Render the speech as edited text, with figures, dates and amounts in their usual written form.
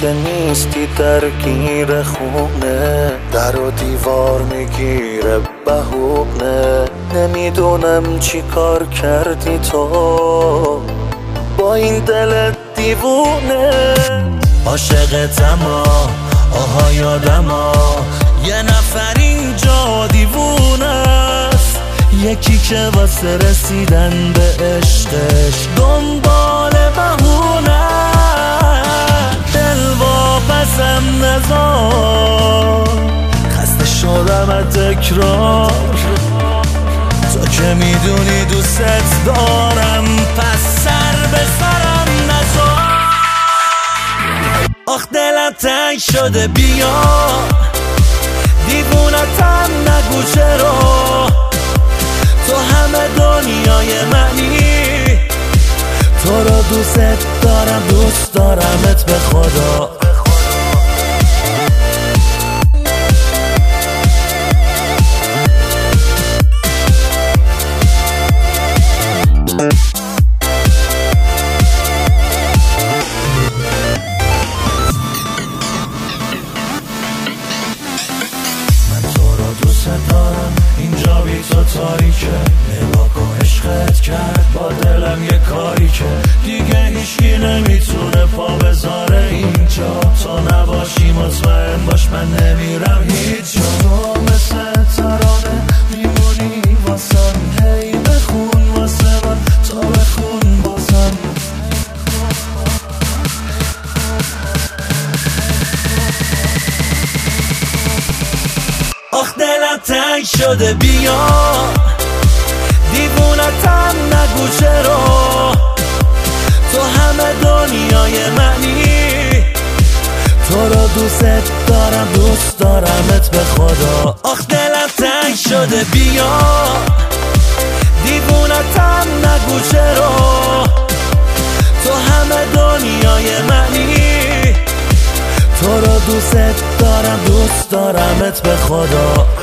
که نیستی درگیر خونه، در و دیوار میگیره بهونه. نمیدونم چی کار کردی تو با این دلت دیوونه. عاشقتم آها یادم یه نفر اینجا دیوونه است، یکی که واسه رسیدن به عشقش دنبال بهونه. دل واپسم نذار، خسته شدم از تکرار، تو که میدونی دوست دارم، پس سر به سرم نذار. آخ دلم تنگ شده بیا، دیوونتم نگو چرا، تو همه دنیای منی، تو رو دوست دارم، دوست دارمت به خدا. دارم اینجا بی تو تاریکه، نگاه کن عشقت کرد با دلم یه کاری که دیگه هیچکی نمیتونه پا بذاره اینجا. تو نباشی مطمئن باش من نمیرم هیچ جا. تو مثل ترانه میمونی واسم، هی بخون واسه من، تو بخون بازم. آخ دلم تنگ شده بیا، دیوونتم نگو چرا، تو همه دنیای منی، تو رو دوست دارم، دوست دارمت به خدا. آخ دلم تنگ شده بیا، دیوونتم نگو چرا، تو همه دنیای منی، تو رو دوست دارم، دوست دارمت به خدا.